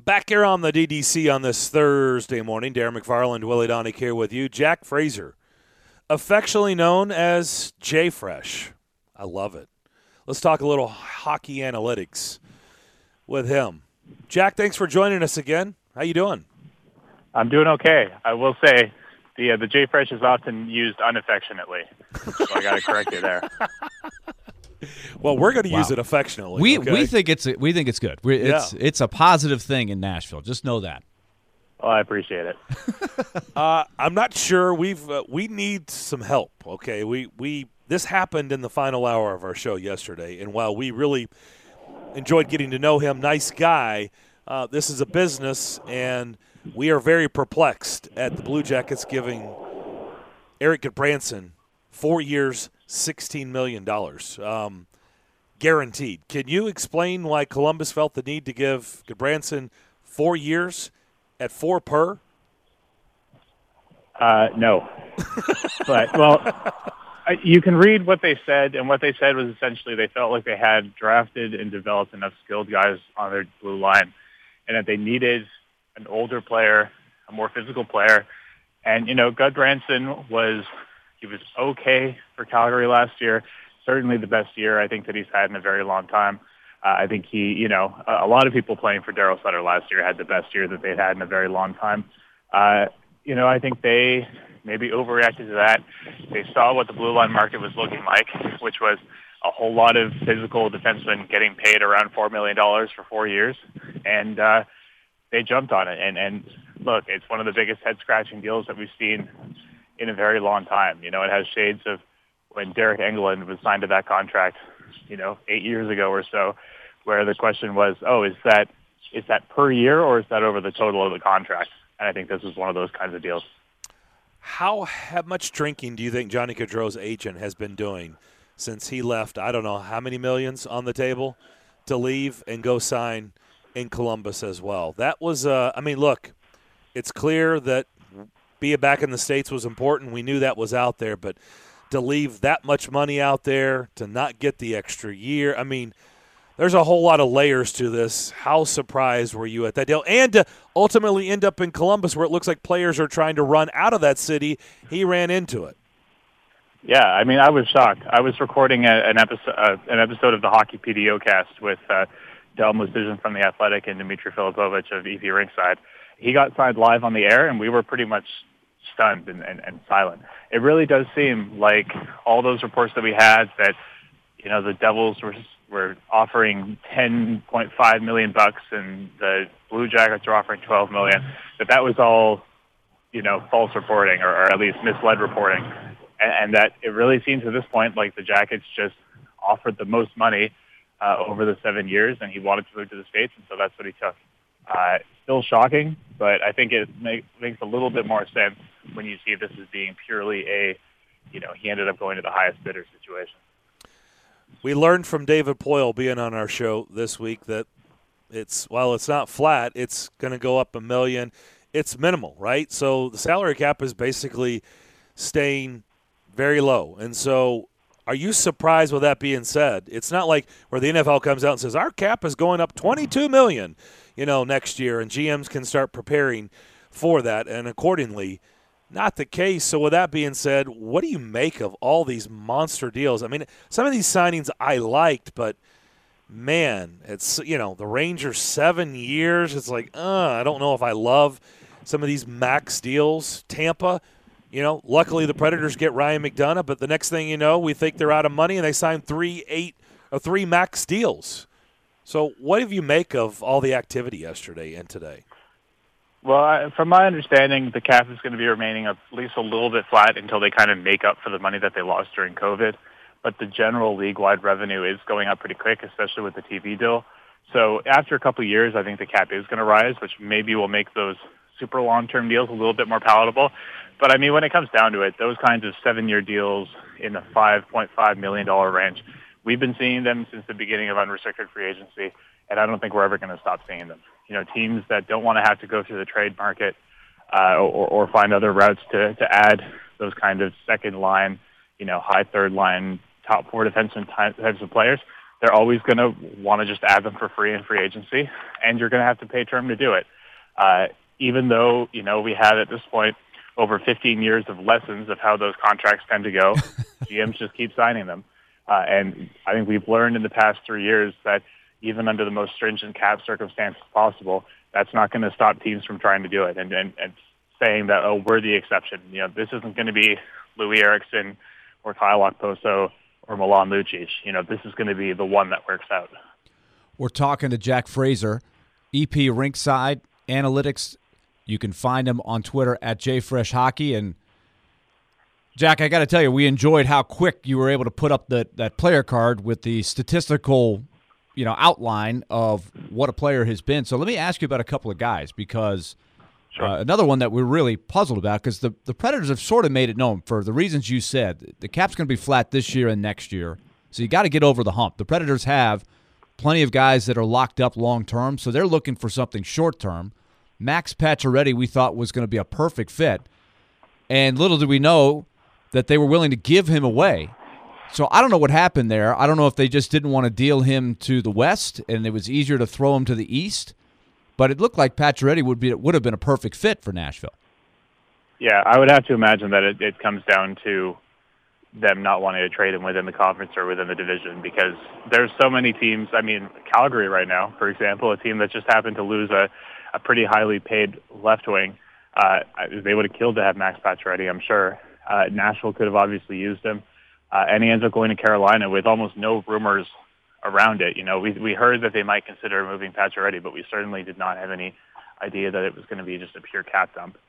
Back here on the DDC on this Thursday morning, Darren McFarland, Willie Donick here with you. Jack Fraser, affectionately known as Jay Fresh. I love it. Let's talk a little hockey analytics with him. Jack, thanks for joining us again. How you doing? I'm doing okay. I will say the Jay Fresh is often used unaffectionately, so I got to correct you there. Well, we're going to use it affectionately. We think it's good. It's a positive thing in Nashville. Just know that. Well, I appreciate it. I'm not sure we need some help. Okay, this happened in the final hour of our show yesterday, and while we really enjoyed getting to know him, nice guy, this is a business, and we are very perplexed at the Blue Jackets giving Erik Gudbranson 4 years, $16 million guaranteed. Can you explain why Columbus felt the need to give Gudbranson 4 years at $4 per? No. You can read what they said, and what they said was essentially they felt like they had drafted and developed enough skilled guys on their blue line, and that they needed an older player, a more physical player. And, Gudbranson was okay for Calgary last year. Certainly the best year I think that he's had in a very long time. I think a lot of people playing for Daryl Sutter last year had the best year that they'd had in a very long time. I think they maybe overreacted to that. They saw what the blue line market was looking like, which was a whole lot of physical defensemen getting paid around $4 million for 4 years. And they jumped on it. And look, it's one of the biggest head-scratching deals that we've seen in a very long time. It has shades of when Derek Engelland was signed to that contract, 8 years ago or so, where the question was, is that per year or is that over the total of the contract? And I think this is one of those kinds of deals. How much drinking do you think Johnny Gaudreau's agent has been doing since he left, I don't know how many millions on the table, to leave and go sign in Columbus as well? That was, look, it's clear that being back in the States was important. We knew that was out there, but to leave that much money out there, to not get the extra year, there's a whole lot of layers to this. How surprised were you at that deal? And to ultimately end up in Columbus where it looks like players are trying to run out of that city, he ran into it. Yeah, I was shocked. I was recording an episode of the Hockey PDO cast with Del Mustijan from The Athletic and Dmitry Filipovich of EP Rinkside. He got signed live on the air, and we were pretty much stunned and silent. It really does seem like all those reports that we had that, the Devils were offering $10.5 million and the Blue Jackets are offering $12 million, that was all, false reporting or at least misled reporting. And that it really seems at this point like the Jackets just offered the most money over the 7 years, and he wanted to move to the States, and so that's what he took. Still shocking, but I think it makes a little bit more sense when you see this as being purely he ended up going to the highest bidder situation. We learned from David Poyle being on our show this week that it's not flat, it's going to go up $1 million. It's minimal, right? So the salary cap is basically staying very low. And so are you surprised with that being said? It's not like where the NFL comes out and says our cap is going up $22 million, next year, and GMs can start preparing for that and accordingly. Not the case. So with that being said, what do you make of all these monster deals? Some of these signings I liked, but man, it's, the Rangers 7 years. It's like, I don't know if I love some of these max deals. Tampa, luckily the Predators get Ryan McDonough, but the next thing you know, we think they're out of money and they sign 3 max deals. So what do you make of all the activity yesterday and today? Well, from my understanding, the cap is going to be remaining at least a little bit flat until they kind of make up for the money that they lost during COVID. But the general league-wide revenue is going up pretty quick, especially with the TV deal. So after a couple of years, I think the cap is going to rise, which maybe will make those super long-term deals a little bit more palatable. But, when it comes down to it, those kinds of 7-year deals in the $5.5 million range, we've been seeing them since the beginning of unrestricted free agency, and I don't think we're ever going to stop seeing them. Teams that don't want to have to go through the trade market or find other routes to add those kind of second line, high third line, top four defenseman types of players, they're always going to want to just add them for free in free agency, and you're going to have to pay term to do it. Even though, we had at this point over 15 years of lessons of how those contracts tend to go, GMs just keep signing them. And I think we've learned in the past 3 years that even under the most stringent cap circumstances possible, that's not going to stop teams from trying to do it and saying that, oh, we're the exception. This isn't going to be Louis Eriksson or Kyle Okposo or Milan Lucic. This is going to be the one that works out. We're talking to Jack Fraser, EP Rinkside Analytics. You can find him on Twitter at JFreshHockey. And, Jack, I got to tell you, we enjoyed how quick you were able to put up that player card with the statistical outline of what a player has been. So let me ask you about a couple of guys, because another one that we're really puzzled about, because the Predators have sort of made it known for the reasons you said. The cap's going to be flat this year and next year, so you got to get over the hump. The Predators have plenty of guys that are locked up long-term, so they're looking for something short-term. Max Pacioretty we thought was going to be a perfect fit, and little did we know that they were willing to give him away. So I don't know what happened there. I don't know if they just didn't want to deal him to the West and it was easier to throw him to the East, but it looked like Pacioretty would have been a perfect fit for Nashville. Yeah, I would have to imagine that it comes down to them not wanting to trade him within the conference or within the division, because there's so many teams. I mean, Calgary right now, for example, a team that just happened to lose a pretty highly paid left wing. They would have killed to have Max Pacioretty, I'm sure. Nashville could have obviously used him. And he ends up going to Carolina with almost no rumors around it. We heard that they might consider moving Pacioretty, but we certainly did not have any idea that it was going to be just a pure cap dump.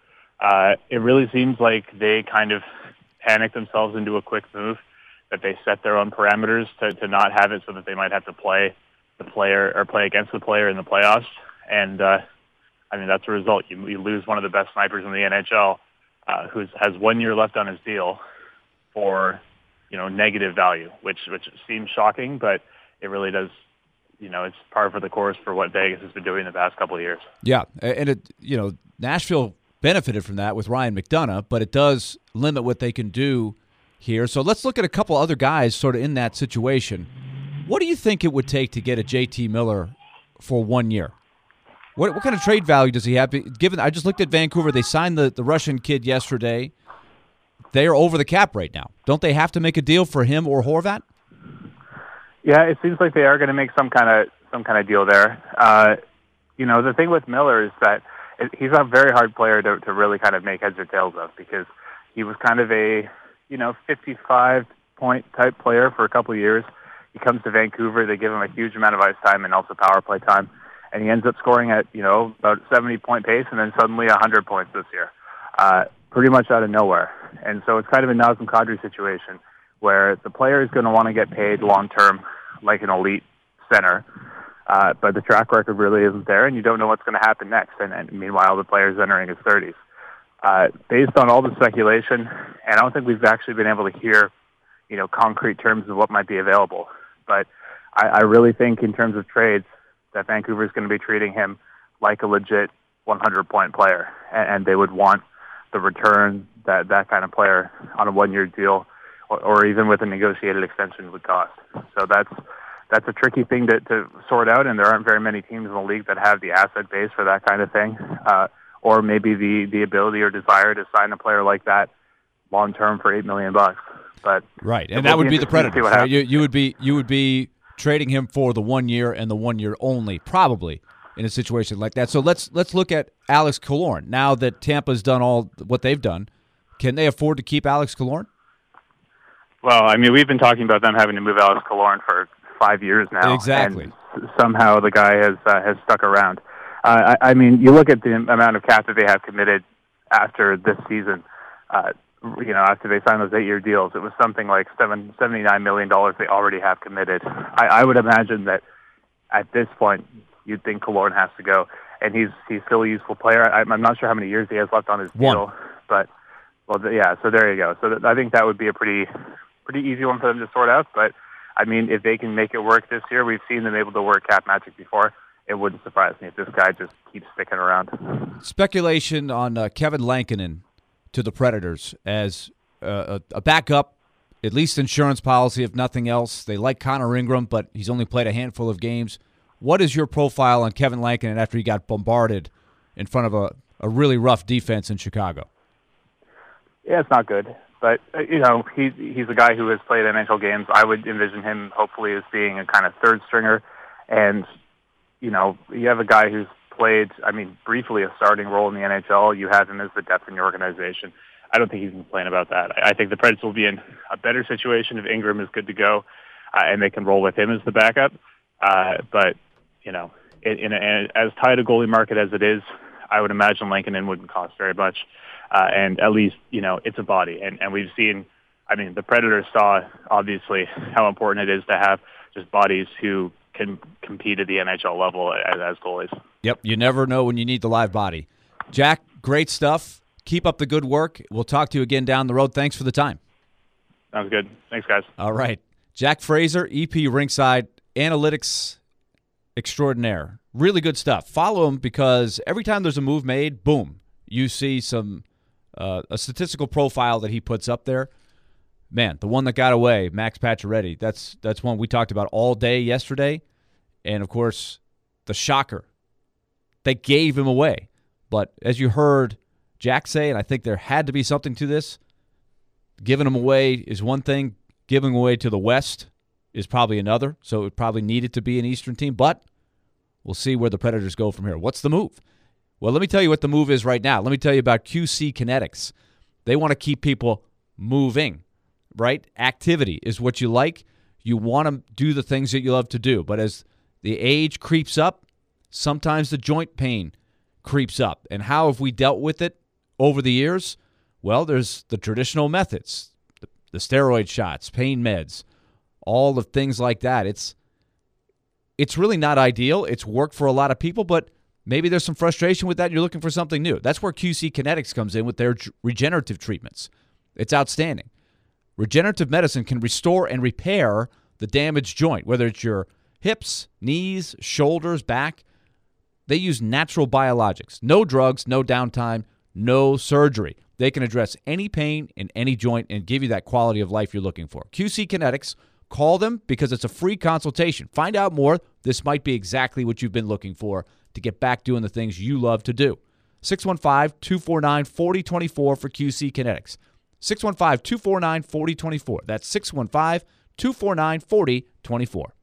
It really seems like they kind of panicked themselves into a quick move, that they set their own parameters to not have it so that they might have to play the player or play against the player in the playoffs. And, that's a result. You lose one of the best snipers in the NHL who has 1 year left on his deal for, negative value, which seems shocking, but it really does, it's par for the course for what Vegas has been doing the past couple of years. Yeah, and Nashville benefited from that with Ryan McDonough, but it does limit what they can do here. So let's look at a couple other guys sort of in that situation. What do you think it would take to get a JT Miller for 1 year? What kind of trade value does he have? Given I just looked at Vancouver, they signed the Russian kid yesterday. They are over the cap right now. Don't they have to make a deal for him or Horvat? Yeah, it seems like they are going to make some kind of deal there. The thing with Miller is that he's a very hard player to really kind of make heads or tails of, because he was kind of a 55-point type player for a couple of years. He comes to Vancouver, they give him a huge amount of ice time and also power play time, and he ends up scoring at about 70-point pace, and then suddenly 100 points this year. Pretty much out of nowhere. And so it's kind of a Nazem Kadri situation where the player is going to want to get paid long-term like an elite center, but the track record really isn't there, and you don't know what's going to happen next. And meanwhile, the player's entering his 30s. Based on all the speculation, and I don't think we've actually been able to hear, concrete terms of what might be available, but I really think in terms of trades that Vancouver is going to be treating him like a legit 100-point player, and they would want the return that kind of player on a 1 year deal, or even with a negotiated extension would cost. So that's a tricky thing to sort out, and there aren't very many teams in the league that have the asset base for that kind of thing, or maybe the ability or desire to sign a player like that long term for $8 million. But right, and that would be the Predators. Right? You would be trading him for the 1 year and the 1 year only, probably, in a situation like that. So let's look at Alex Killorn. Now that Tampa's done all what they've done, can they afford to keep Alex Killorn? Well, we've been talking about them having to move Alex Killorn for 5 years now. Exactly. And somehow the guy has stuck around. You look at the amount of cap that they have committed after this season. After they signed those 8 year deals, it was something like $79 million they already have committed. I would imagine that at this point, you'd think Killorn has to go, and he's still a useful player. I'm not sure how many years he has left on his deal, but so there you go. So I think that would be a pretty easy one for them to sort out. But if they can make it work this year, we've seen them able to work cap magic before. It wouldn't surprise me if this guy just keeps sticking around. Speculation on Kevin Lankinen to the Predators as a backup at least insurance policy, if nothing else. They like Connor Ingram, but he's only played a handful of games. What is your profile on Kevin Lankinen after he got bombarded in front of a really rough defense in Chicago? Yeah, it's not good. But, he's a guy who has played NHL games. I would envision him hopefully as being a kind of third stringer. And, you have a guy who's played, briefly a starting role in the NHL. You have him as the depth in your organization. I don't think he can complain about that. I think the Predators will be in a better situation if Ingram is good to go, and they can roll with him as the backup. But, in as tight a goalie market as it is, I would imagine Lankinen wouldn't cost very much. And at least, it's a body. And we've seen, the Predators saw, obviously, how important it is to have just bodies who can compete at the NHL level as goalies. Yep, you never know when you need the live body. Jack, great stuff. Keep up the good work. We'll talk to you again down the road. Thanks for the time. Sounds good. Thanks, guys. All right. Jack Fraser, EP Rinkside, analytics extraordinaire. Really good stuff. Follow him because every time there's a move made, boom, you see some a statistical profile that he puts up there. Man, the one that got away, Max Pacioretty, that's one we talked about all day yesterday. And, of course, the shocker. They gave him away. But as you heard Jack say, and I think there had to be something to this, giving him away is one thing. Giving away to the West is probably another. So it probably needed to be an Eastern team. But we'll see where the Predators go from here. What's the move? Well, let me tell you what the move is right now. Let me tell you about QC Kinetics. They want to keep people moving, right? Activity is what you like. You want to do the things that you love to do. But as the age creeps up, sometimes the joint pain creeps up. And how have we dealt with it over the years? Well, there's the traditional methods, the steroid shots, pain meds, all the things like that. It's really not ideal. It's worked for a lot of people, but maybe there's some frustration with that and you're looking for something new. That's where QC Kinetics comes in with their regenerative treatments. It's outstanding. Regenerative medicine can restore and repair the damaged joint, whether it's your hips, knees, shoulders, back. They use natural biologics. No drugs, no downtime, no surgery. They can address any pain in any joint and give you that quality of life you're looking for. QC Kinetics, call them because it's a free consultation. Find out more. This might be exactly what you've been looking for to get back doing the things you love to do. 615-249-4024 for QC Kinetics. 615-249-4024. That's 615-249-4024.